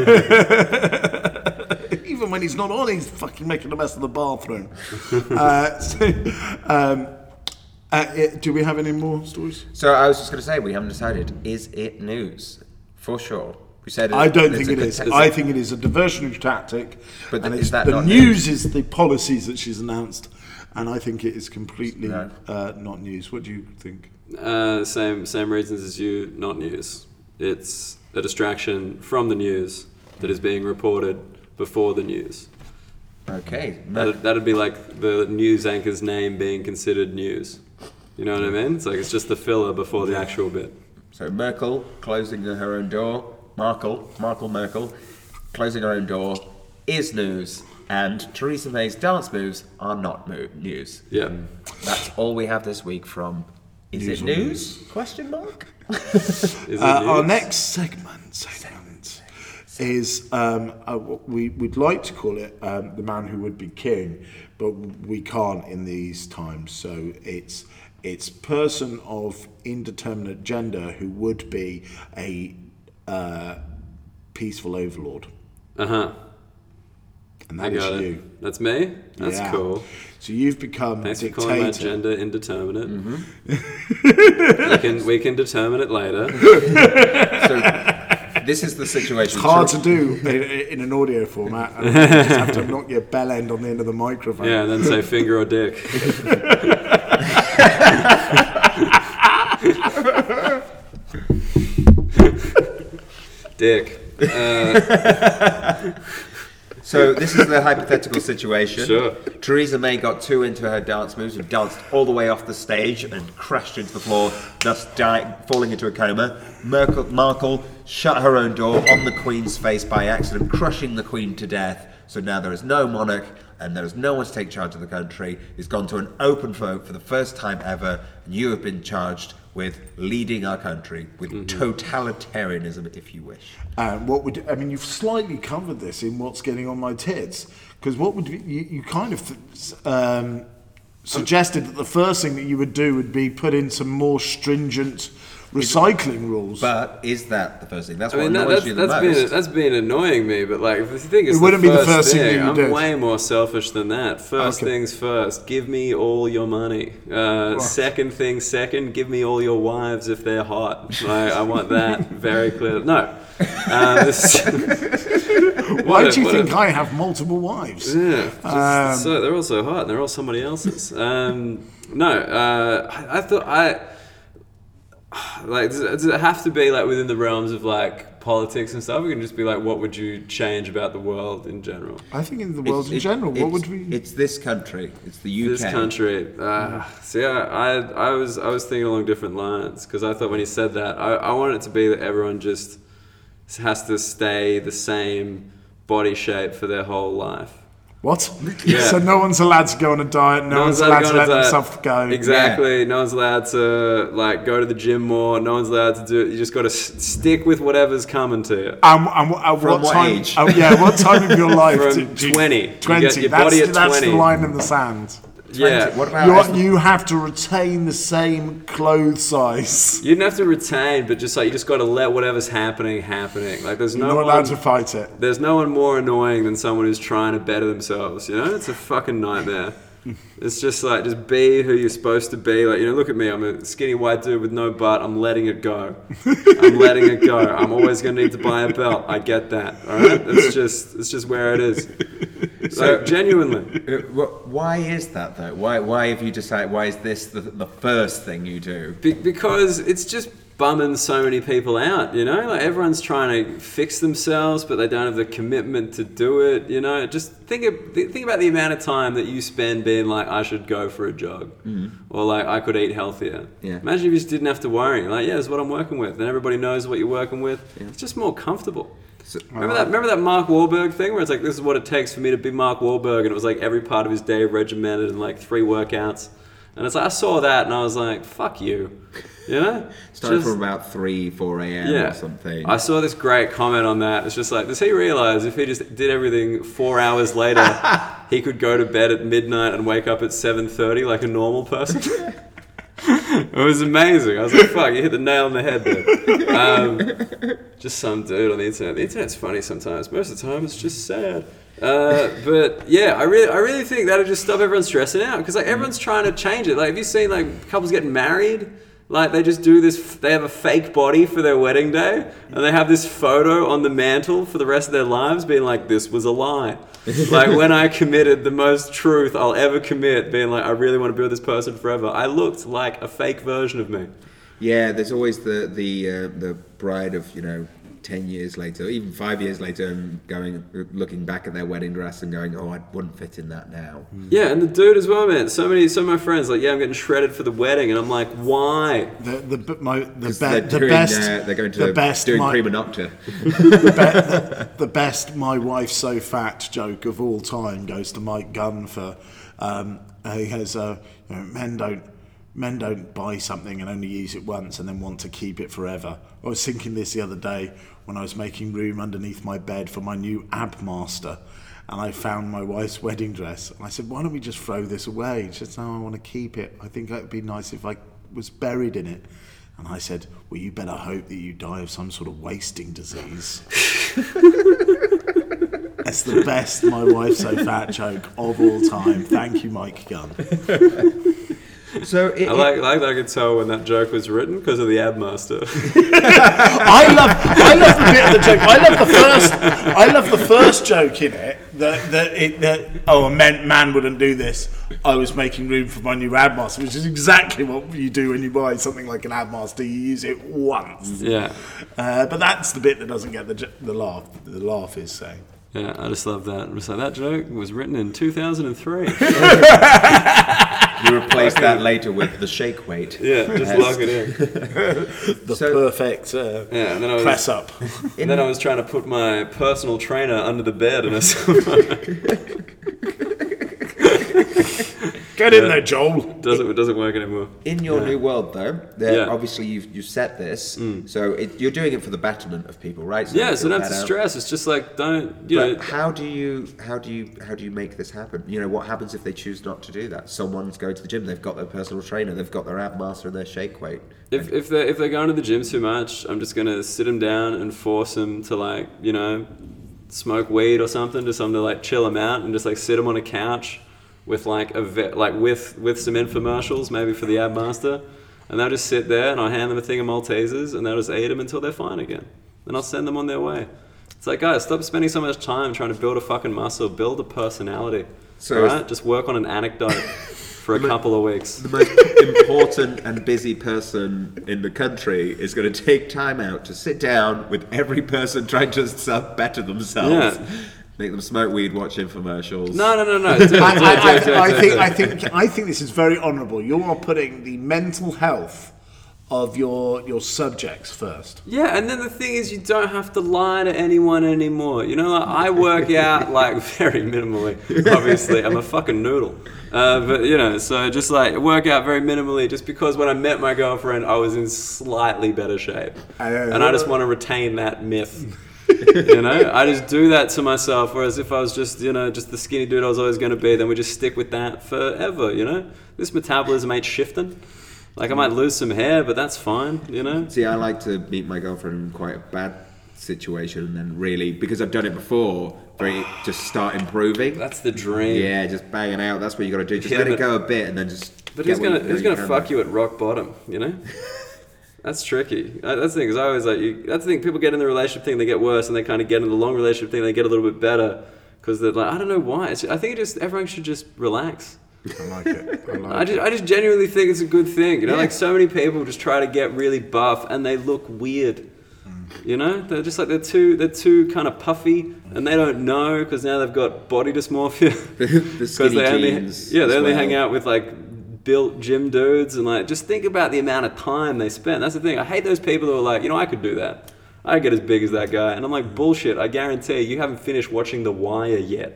Even when he's not on, he's fucking making the mess of the bathroom. uh, so, um, uh, it- do we have any more stories? So I was just going to say, we haven't decided. Is it news? For sure. We said it, I don't it's think a it is. contest- I think it is a diversionary tactic. But and is it's, that the not news is the policies that she's announced, and I think it is completely No. uh, not news. What do you think? Uh, same same reasons as you. Not news. It's a distraction from the news that is being reported before the news. Okay. That'd, that'd be like the news anchor's name being considered news. You know what I mean? It's like it's just the filler before the actual bit. So Merkel closing her own door, Markle, Markle Merkel, closing her own door is news, and Theresa May's dance moves are not mo- news. Yeah. That's all we have this week from Is News It on News? News. Question mark? Is it Uh, our news? next segment, segment is um, uh, we we'd like to call it um, the man who would be king, but we can't in these times. So it's it's person of indeterminate gender who would be a uh, peaceful overlord, Uh huh. and I that is got it. you. That's me. That's Yeah. cool. So you've become Thanks for dictator. calling my gender indeterminate. Mm-hmm. we can we can determine it later. So this is the situation. It's hard to do in, in an audio format. And you just have to knock your bell end on the end of the microphone. Yeah, and then say finger or dick. Dick. Uh, So this is the hypothetical situation. Sure. Theresa May got too into her dance moves and danced all the way off the stage and crashed into the floor, thus dying, falling into a coma. Merkel, Markle shut her own door on the Queen's face by accident, crushing the Queen to death. So now there is no monarch and there is no one to take charge of the country. It's gone to an open vote for the first time ever, and you have been charged with leading our country with totalitarianism, if you wish. Uh, what would I mean? You've slightly covered this in what's getting on my tits, because what would you, you kind of um, suggested that the first thing that you would do would be put in some more stringent recycling rules. But is that the first thing? That's I what mean, that, annoys that's, you the that's most. been that's been annoying me. But like, if you think it's It wouldn't the be the first first thing thing, that you I'm did. way more selfish than that. First Okay. things first, give me all your money. Uh, second thing second, give me all your wives if they're hot. Like, I want that very clear. No. Uh, this, Why what a- do you what a- think I have multiple wives? Yeah, just, Um, so they're all so hot, and they're all somebody else's. Um, no, uh, I, I thought I like. Does, does it have to be like within the realms of like politics and stuff? We can just be like, what would you change about the world in general? I think in the world in It's- it- general, what it's- would we? It's this country. It's the U K. This country. Uh, see, I, I, I was, I was thinking along different lines because I thought when he said that, I, I wanted it to be that everyone just has to stay the same body shape for their whole life. What? Yeah. So no one's allowed to go on a diet. No, one's allowed to, go let on a diet. themselves go. Exactly. No one's allowed to like go to the gym more. No one's allowed to do it. You just got to s- stick with whatever's coming to you. Um, and what, uh, From what what time? age? Oh, yeah, what time of your life? From do- do you- twenty. You Twenty. get your that's body at that's twenty. the line in the sand. Yeah. What about You're, you have to retain the same clothes size. You didn't have to retain, but just like you just got to let whatever's happening happening. Like there's You're no not allowed one, to fight it. there's no one more annoying than someone who's trying to better themselves. You know, it's a fucking nightmare. It's just like just be who you're supposed to be. Like, you know, look at me. I'm a skinny white dude with no butt. I'm letting it go. I'm letting it go. I'm always gonna need to buy a belt. I get that. All right. It's just it's just where it is. So genuinely. Uh, wh- Why is that though? Why why have you decided? Why is this the, the first thing you do? Be- because it's just bumming so many people out, you know? Like everyone's trying to fix themselves, but they don't have the commitment to do it, you know? Just think of, th- think about the amount of time that you spend being like, I should go for a jog. Or like, I could eat healthier. Yeah. Imagine if you just didn't have to worry. Like, yeah, this is what I'm working with. And everybody knows what you're working with. It's just more comfortable. So- Remember that? Remember that Mark Wahlberg thing where it's like, this is what it takes for me to be Mark Wahlberg, and it was like every part of his day regimented and like three workouts, and it's like I saw that and I was like, fuck you, you know? Started Just- from about three, four a.m. yeah. or something. I saw this great comment on that. It's just like, does he realize if he just did everything four hours later, he could go to bed at midnight and wake up at seven thirty like a normal person? It was amazing. I was like, fuck, you hit the nail on the head there. Um, just some dude on the internet. The internet's funny sometimes. Most of the time, it's just sad. Uh, but yeah, I really, I really think that'll just stop everyone stressing out because like everyone's trying to change it. Like, have you seen like couples getting married? Like they just do this. They have a fake body for their wedding day, and they have this photo on the mantle for the rest of their lives, being like, "This was a lie." Like when I committed the most truth I'll ever commit, being like, "I really want to be with this person forever." I looked like a fake version of me. Yeah, there's always the the uh, the bride of you know ten years later, even five years later, and going, looking back at their wedding dress and going, "Oh, I wouldn't fit in that now." Yeah, and the dude as well, man. So many, some of my friends like, "Yeah, I'm getting shredded for the wedding," and I'm like, "Why?" The the b- my, the, be, They're, the doing, best uh, they're going to the best doing my, prima nocta. the, be, the, the best "my wife's so fat" joke of all time goes to Mike Gunn for um, he has uh, you know, men don't men don't buy something and only use it once and then want to keep it forever. I was thinking this the other day when I was making room underneath my bed for my new Abmaster, and I found my wife's wedding dress, and I said, "Why don't we just throw this away?" She said, "No, I want to keep it. I think it would be nice if I was buried in it." And I said, "Well, you better hope that you die of some sort of wasting disease." That's the best "my wife's so fat" joke of all time. Thank you, Mike Gunn. So it, I like, like that I could tell when that joke was written because of the Abmaster. I love, I love the bit of the joke. I love the first, I love the first joke in it. That that it that oh, a man, man wouldn't do this. I was making room for my new Abmaster, which is exactly what you do when you buy something like an Abmaster. You use it once. Yeah, Uh, but that's the bit that doesn't get the j- the laugh. The laugh is saying. yeah. I just love that. So that joke was written in two thousand three. you replace that later with the shake weight. Yeah, just Yes. lock it in. The So- perfect uh, Yeah, and then I was press up. And then I was trying to put my personal trainer under the bed, and I saw Get in there, Joel. doesn't it doesn't work anymore. In your new world, though, there, Yeah. obviously you've you set this, so it, you're doing it for the betterment of people, right? So Yeah, they so feel don't have to better. stress. It's just like don't you know. But how do you how do you how do you make this happen? You know, what happens if they choose not to do that? Someone's going to the gym, they've got their personal trainer, they've got their Abmaster and their shake weight. If if they if they're going to the gym too much, I'm just gonna sit them down and force them to like you know smoke weed or something, just something to like chill them out, and just like sit them on a couch with like a ve- like with with some infomercials maybe for the Abmaster, and they'll just sit there and I'll hand them a thing of Maltesers and they'll just eat them until they're fine again. Then I'll send them on their way. It's like, guys, stop spending so much time trying to build a fucking muscle, build a personality. So all right, just work on an anecdote for a couple of weeks. The most important and busy person in the country is going to take time out to sit down with every person trying to self better themselves. Yeah. Make them smoke weed, watch infomercials. No, no, no, no. Do it, do it, I, do I, it, I, do it, I do it, think do it. I think I think this is very honourable. You are putting the mental health of your your subjects first. Yeah, and then the thing is, you don't have to lie to anyone anymore. You know, like, I work out like very minimally. Obviously, I'm a fucking noodle. Uh, but you know, so just like work out very minimally, just because when I met my girlfriend, I was in slightly better shape, and I just want to retain that myth. You know, I just do that to myself. Whereas if I was just, you know, just the skinny dude I was always going to be, then we just stick with that forever. You know, this metabolism ain't shifting. Like I might lose some hair, but that's fine. You know. See, I like to meet my girlfriend in quite a bad situation and then really, because I've done it before, very just start improving. That's the dream. Yeah, just banging out. That's what you got to do. Just Yeah, let but- it go a bit and then just. But get who's what gonna you- who's you gonna can. fuck you at rock bottom? You know. That's tricky. Uh, That's the thing, because I always like, you, that's the thing, people get in the relationship thing, they get worse, and they kind of get in the long relationship thing, they get a little bit better, because they're like, I don't know why. It's, I think it just, everyone should just relax. I like it. I like I just, I just genuinely think it's a good thing. You know, Yeah. like so many people just try to get really buff, and they look weird. You know, they're just like, they're too, they're too kind of puffy, and they don't know, because now they've got body dysmorphia. the Because skinny they only, jeans. yeah, they as only well. hang out with like built gym dudes, and like just think about the amount of time they spend. That's the thing. I hate those people who are like, you know, I could do that. I get as big as that guy, and I'm like, bullshit. I guarantee you haven't finished watching The Wire yet.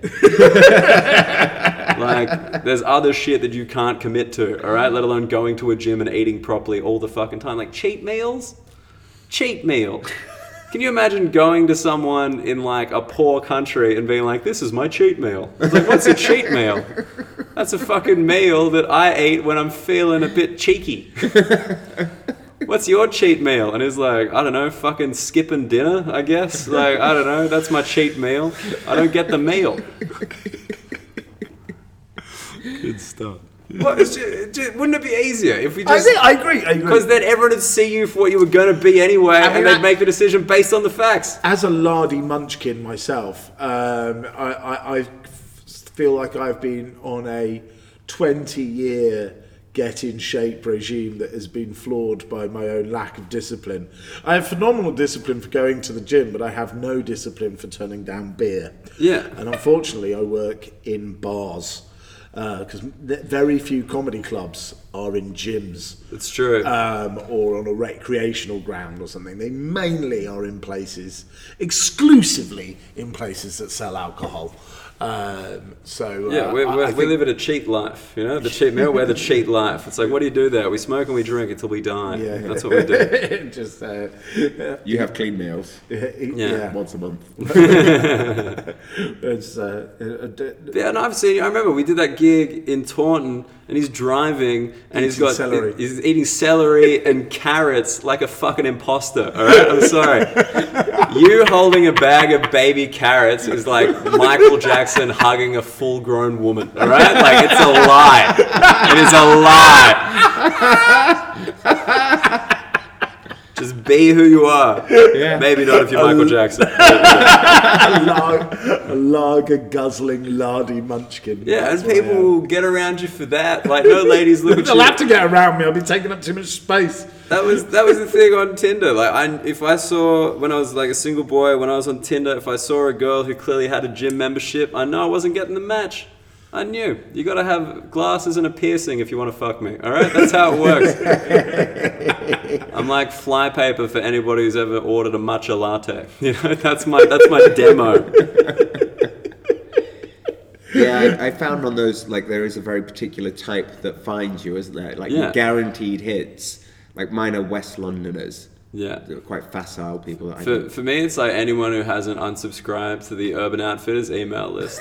Like, there's other shit that you can't commit to, all right? Let alone going to a gym and eating properly all the fucking time. Like cheat meals, cheat meal. Can you imagine going to someone in like a poor country and being like, this is my cheat meal? It's like, what's a cheat meal? That's a fucking meal that I eat when I'm feeling a bit cheeky. What's your cheat meal? And he's like, I don't know, fucking skipping dinner, I guess. Like, I don't know, that's my cheat meal. I don't get the meal. Good stuff. What, it's ju- ju- wouldn't it be easier if we I just... think I agree. I agree. Because then everyone would see you for what you were going to be anyway, I mean, and they'd I- make the decision based on the facts. As a lardy munchkin myself, um, I, I, I feel like I've been on a twenty-year get in shape regime that has been flawed by my own lack of discipline. I have phenomenal discipline for going to the gym, but I have no discipline for turning down beer. Yeah. And unfortunately, I work in bars because uh, very few comedy clubs are in gyms. It's true. Um, or on a recreational ground or something. They mainly are in places, exclusively in places that sell alcohol. Um, so Yeah, uh, we're, I- we're, I we think- live in a cheat life, you know, the cheat meal, we're the cheat life. It's like, what do you do there? We smoke and we drink until we die. Yeah. That's what we do. Just uh, You have clean meals yeah, Yeah. once a month. It's, uh, uh, d- Yeah, and I've seen, I remember we did that gig in Taunton and he's driving and he's Eating got, celery. he's eating celery and carrots like a fucking imposter, alright? I'm sorry. You holding a bag of baby carrots is like Michael Jackson hugging a full grown woman, alright? Like, it's a lie. It is a lie. Just be who you are. Yeah. Maybe not if you're Michael Jackson. a, lar- a lager guzzling lardy munchkin. Yeah, That's and what I people am. will get around you for that. Like, no ladies look at They'll you. have to get around me. I'll be taking up too much space. That was that was the thing on Tinder. Like, I if I saw when I was like a single boy, when I was on Tinder, if I saw a girl who clearly had a gym membership, I know I wasn't getting the match. I knew you got to have glasses and a piercing if you want to fuck me. All right, that's how it works. I'm like flypaper for anybody who's ever ordered a matcha latte. You know, that's my that's my demo. Yeah, I, I found on those, like, there is a very particular type that finds you, isn't there? Like, Yeah. guaranteed hits. Like, mine are West Londoners. Yeah. They're quite facile people. That I For, know. for me, it's like anyone who hasn't unsubscribed to the Urban Outfitters email list.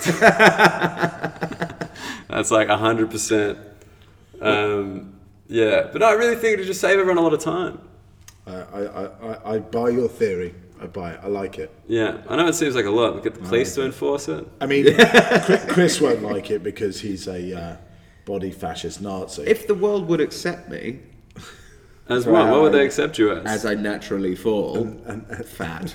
That's like one hundred percent. Um, yeah, but no, I really think it'd just save everyone a lot of time. Uh, I, I, I, I buy your theory. I buy it. I like it. Yeah, I know it seems like a lot, but get the police to enforce it. I mean, Chris- Chris won't like it because he's a uh, body fascist Nazi. If the world would accept me As So what? What would I- they accept you as? as I naturally fall, and, uh, fat.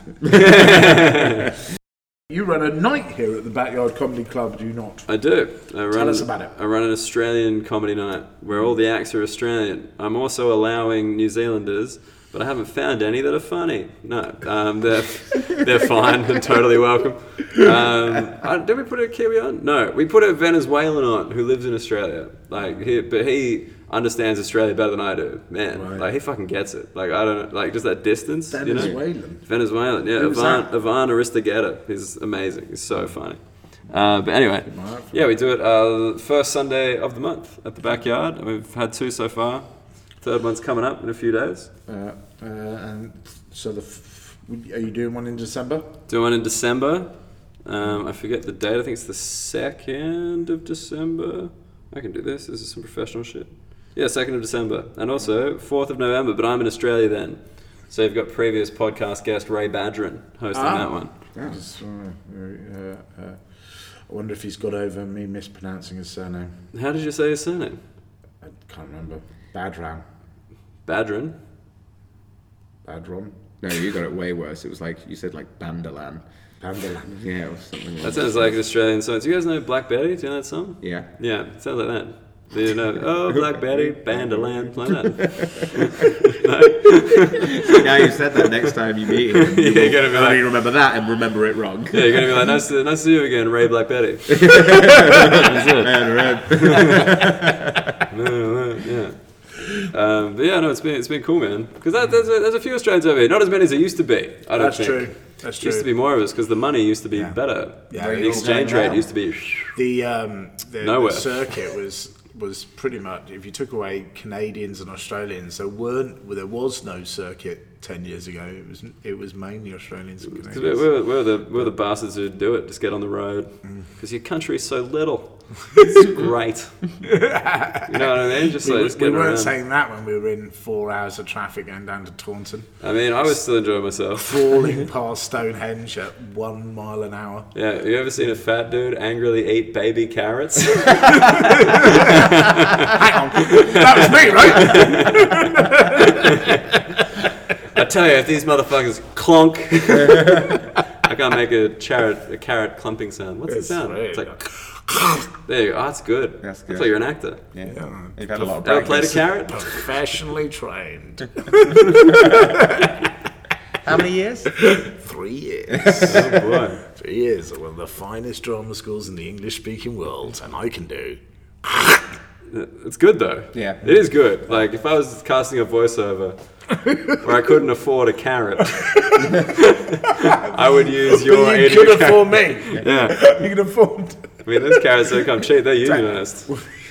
you run a night here at the Backyard Comedy Club, do you not? I do. I run, us about it. I run an Australian comedy night where all the acts are Australian. I'm also allowing New Zealanders, but I haven't found any that are funny. No, um, they're they're fine and totally welcome. Um, I, did we put a Kiwi on? No, we put a Venezuelan on who lives in Australia. Like, he, but he understands Australia better than I do. Man, Right. like he fucking gets it. Like I don't like just that distance. You know? Venezuelan. Venezuelan, yeah. Who's Ivan, that? Ivan Aristogueta. He's amazing. He's so funny. Uh, but anyway, my eye for yeah, we do it uh, first Sunday of the month at the Backyard. And we've had two so far. Third one's coming up in a few days. Uh, uh, and so the f- are you doing one in December? Do one in December. Um, I forget the date. I think it's the second of December. I can do this. This is some professional shit. Yeah, second of December. And also fourth of November, but I'm in Australia then. So you've got previous podcast guest Ray Badgerin hosting Ah. that one. Just, uh, uh, uh, I wonder if he's got over me mispronouncing his surname. How did you say his surname? I can't remember. Badran. Badgerin? Badron. No, you got it way worse. It was like, you said like Bandalan. Bandalan. Yeah, or something like That sounds like an Australian song. Do you guys know Black Betty? Do you know that song? Yeah. Yeah, it sounds like that. Do you know, oh, Black Betty, Bandaland, like that. Now you said that, next time you meet him, you Yeah, you're gonna be will only like- remember that and remember it wrong. Yeah, you're going to be like, nice to, nice to see you again, Ray Black Betty. Yeah. Um, but yeah, no, it's been it's been cool, man. Because there's a, there's a few Australians over here, not as many as there used to be. I don't That's think. true. That's There used to true. be more of us because the money used to be Yeah. better. Yeah, the you're all exchange going rate down. used to be. The, um, the, Nowhere. the circuit was was pretty much, if you took away Canadians and Australians, there weren't there was no circuit ten years ago. It was it was mainly Australians and 'Cause Canadians. We're, we're, the, we're the bastards who do it. Just get on the road. Mm. Because your country is so little. It's great. You know what I mean? Just we, like we just getting weren't around. saying that when we were in four hours of traffic going down to Taunton, I mean, I was still enjoying myself. crawling past Stonehenge at one mile an hour. Yeah, you ever seen a fat dude angrily eat baby carrots? Hang on, that was me, right? I tell you, if these motherfuckers clonk I can't make a carrot a carrot clumping sound. What's It's the sound? right. It's like there you go. Oh, that's good. That's That's good. like you're an actor. Yeah. Yeah. You've had a lot of Ever played a practice. carrot? Professionally trained. How many years? Three years. Oh boy. Three years at one of the finest drama schools in the English-speaking world, and I can do. It's good though. Yeah. It is good. Like if I was casting a voiceover where I couldn't afford a carrot, I would use your But you Adrian could carrot. afford me. Yeah. You can afford. I mean, those carrots don't come cheap. They're unionized.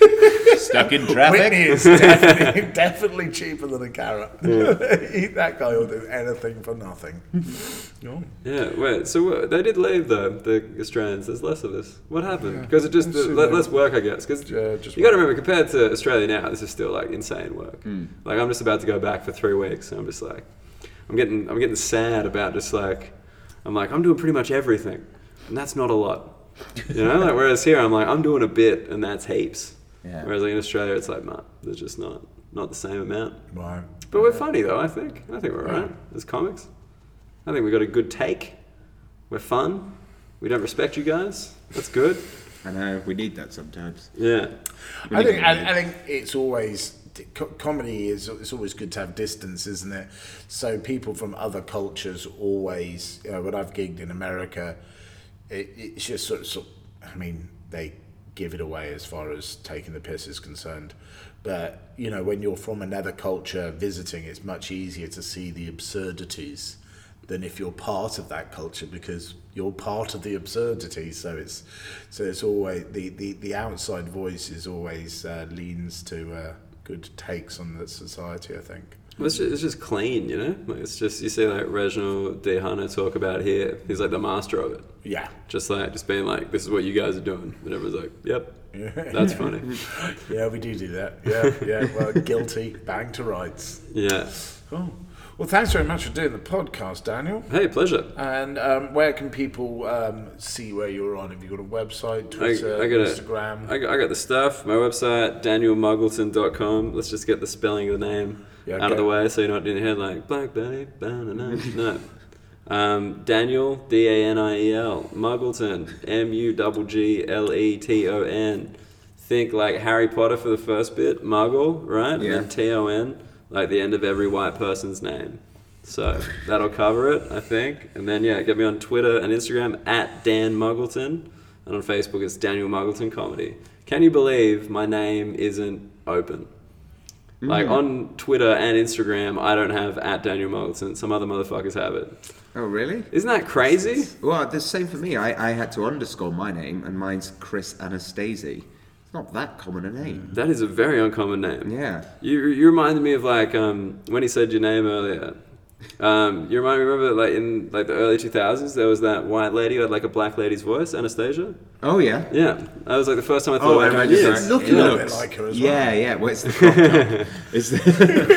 Stuck in Whitney traffic. is definitely, definitely cheaper than a carrot. Eat that guy will do anything for nothing. Oh. Yeah. Wait. So what, they did leave though. The Australians. There's less of this. What happened? Because it just Let's see, le- man. less work, I guess. Because Yeah, just you got to work. remember, compared to Australia now, this is still like insane work. Like I'm just about to go back for three weeks, and I'm just like, I'm getting, I'm getting sad about just like, I'm like, I'm doing pretty much everything, and that's not a lot. You know, like whereas here I'm like, I'm doing a bit, and that's heaps. Yeah. Whereas like in Australia, it's like, nah, there's just not, not the same amount. Right. But we're funny though. I think. I think we're alright as comics. I think we got a good take. We're fun. We don't respect you guys. That's good. I know, we need that sometimes. Yeah. I think I, I think it's always co- comedy is it's always good to have distance, isn't it? So people from other cultures always. You know, when I've gigged in America, it, it's just sort of, sort of. I mean, they give it away as far as taking the piss is concerned. But you know, when you're from another culture visiting, it's much easier to see the absurdities than if you're part of that culture, because you're part of the absurdity. So it's so it's always the, the, the outside voice is always uh, leans to uh, good takes on the society, I think. Well, it's, just, it's just clean, you know. Like it's just you see like Reginald D. Hunter talk about here. He's like the master of it. Yeah. Just like just being like, this is what you guys are doing, and everyone's like, yep, that's funny. Yeah, we do do that. Yeah, yeah. Well, guilty, bang to rights. Yeah. Cool. Well, thanks very much for doing the podcast, Daniel. Hey, pleasure. And um, where can people um, see where you're on? Have you got a website, I, Twitter, I got Instagram? A, I, got, I got the stuff. My website, daniel muggleton dot com. Let's just get the spelling of the name Yeah, out of go. the way, so you're not in your head like Black Betty. Banana. No. Um, Daniel D A N I E L Muggleton M U G G L E T O N. Think like Harry Potter for the first bit, Muggle, right? Yeah. And then T O N, like the end of every white person's name. So that'll cover it, I think. And then yeah, get me on Twitter and Instagram at Dan Muggleton, and on Facebook it's Daniel Muggleton Comedy. Can you believe my name isn't open? Like on Twitter and Instagram, I don't have at Daniel Muggleton. Some other motherfuckers have it. Oh, really? Isn't that crazy? Well, the same for me. I, I had to underscore my name, and mine's Chris Anastasi. It's not that common a name. That is a very uncommon name. Yeah. You you reminded me of like um when he said your name earlier. Um, you remind me, remember like in like the early two thousands, there was that white lady who had like a black lady's voice, Anastasia. Oh, yeah. Yeah, that was like the first time I thought. Oh, like, and I oh, just yes. like, Look it a little looks- bit like her as well. Yeah, yeah. Well, it's the crop top. It's the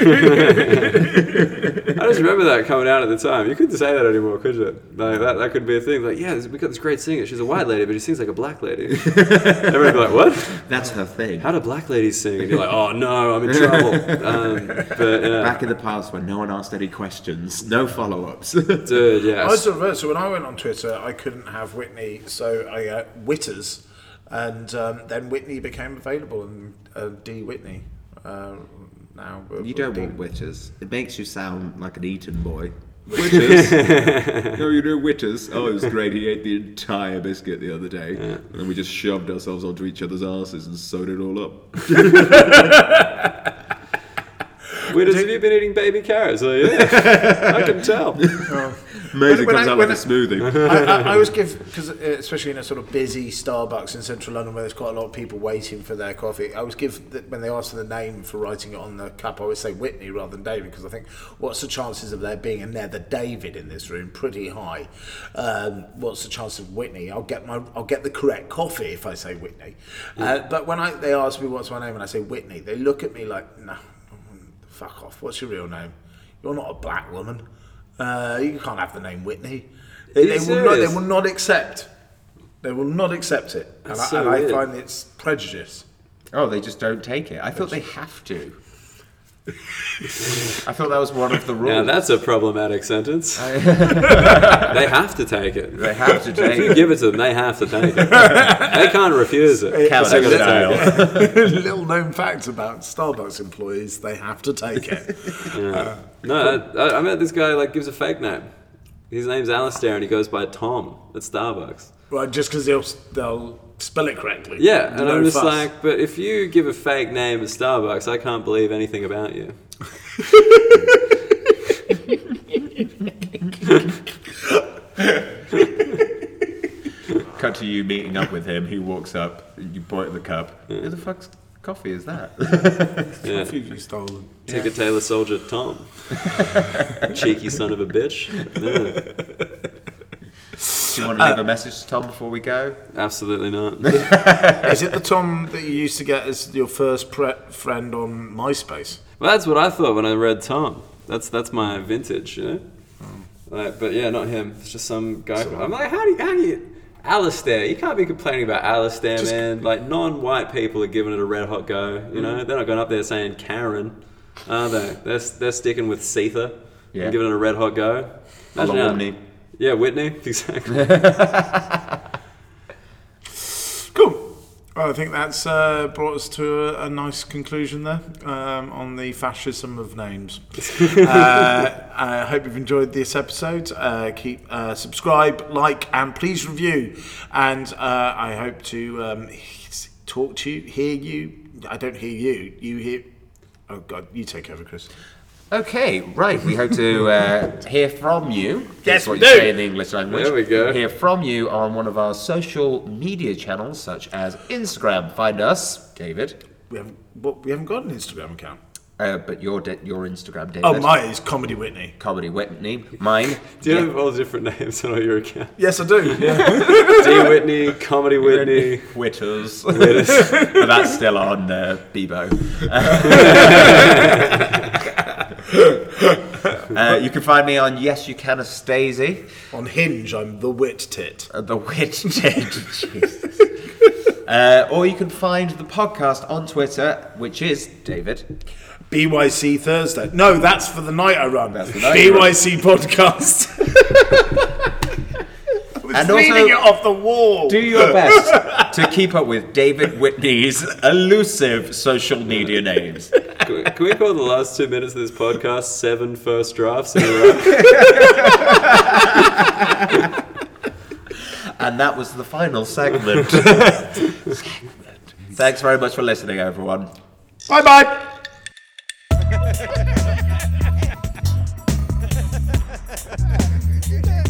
I just remember that coming out at the time. You couldn't say that anymore, could you? Like that, that could be a thing. Like, yeah, we got this great singer. She's a white lady, but she sings like a black lady. Everybody would be like, what? That's her thing. How do black ladies sing? And you're like, oh no, I'm in trouble. Um, but yeah, Back in the past when no one asked any questions, no follow-ups. dude, yeah. I was the reverse. So when I went on Twitter, I couldn't have Whitney, so I uh, Whitters, and um, then Whitney became available, and uh, D Whitney. Uh, now we're- You we're don't D- want Witters. It makes you sound like an Eton boy. Witters? No, you know Witters? Oh, it was great. He ate the entire biscuit the other day. And then we just shoved ourselves onto each other's asses and sewed it all up. Witters, have you been eating baby carrots? Oh, yeah, I can tell. Amazing, When comes I- out when like a I- smoothie. I, I, I always give, because especially in a sort of busy Starbucks in central London where there's quite a lot of people waiting for their coffee, I always give, the, when they ask for the name for writing it on the cup, I always say Whitney rather than David, because I think, what's the chances of there being another David in this room? Pretty high. Um, what's the chance of Whitney? I'll get my, I'll get the correct coffee if I say Whitney. Uh, but when I, they ask me what's my name and I say Whitney, they look at me like, no, fuck off, what's your real name? You're not a black woman. Uh, you can't have the name Whitney. They, they, Are you will not, they serious? will not accept. They will not accept it. And, That's I, so and I weird. find it's prejudice. Oh, they just don't take it. I thought they have to. I thought that was one of the rules. Now that's a problematic sentence. They have to take it. They have to take If you it. give it to them, they have to take it. They can't refuse it. Count They gotta style. take it. Little known fact about Starbucks employees, they have to take it. Yeah. No, I, I met this guy like gives a fake name. His name's Alistair, and he goes by Tom at Starbucks. Well, just because they'll, they'll spell it correctly. Yeah, and No I'm just fuss. like, but if you give a fake name at Starbucks, I can't believe anything about you. Cut to you meeting up with him. He walks up. You point the cup. Who the fuck's coffee is that? Yeah. Coffee you stolen. Tinker Tailor Soldier Tom. Cheeky son of a bitch. Yeah. Do you want to leave a message to Tom before we go? Absolutely not. Is it the Tom that you used to get as your first pre- friend on MySpace? Well, that's what I thought when I read Tom. That's that's my vintage, you know. Like, but yeah, not him. It's just some guy. I'm like, how do you, how do you, Alistair? You can't be complaining about Alistair, Just- man. Like, non-white people are giving it a red hot go. You know, they're not going up there saying Karen, are they? They're they're sticking with Seetha Yeah. and giving it a red hot go. Imagine Hello, how- Whitney. Yeah, Whitney, exactly. Cool. Well, I think that's uh, brought us to a, a nice conclusion there um, on the fascism of names. uh, I hope you've enjoyed this episode. Uh, keep uh, subscribe, like, and please review. And uh, I hope to um, talk to you, hear you. I don't hear you. You hear. Oh God, you take over, Chris. Okay, right. We hope to uh, hear from you. Yes, That's what we you do. say in the English language. There we go. Hear from you on one of our social media channels, such as Instagram. Find us, David. We haven't. What, we haven't got an Instagram account. Uh, but your da- your Instagram, David. Oh, mine is Comedy Whitney. Comedy Whitney. Mine. Do you yeah. have all the different names on all your accounts? Yes, I do. Yeah. D Whitney, Comedy Whitney. Whitters. But that's still on uh, Bebo. uh, you can find me on Yes You Can Stacey. On Hinge, I'm the Wit Tit. Uh, the Wit Tit. Jesus. Uh, or you can find the podcast on Twitter, which is David. B Y C Thursday. No, that's for the night I run. That's the night B you Y C podcast. I was And reading also- it off the wall. Do your best to keep up with David Whitney's elusive social media names. Can we, can we call the last two minutes of this podcast seven first drafts in a row? And that was the final segment. Thanks very much for listening, everyone. Bye bye. Yeah.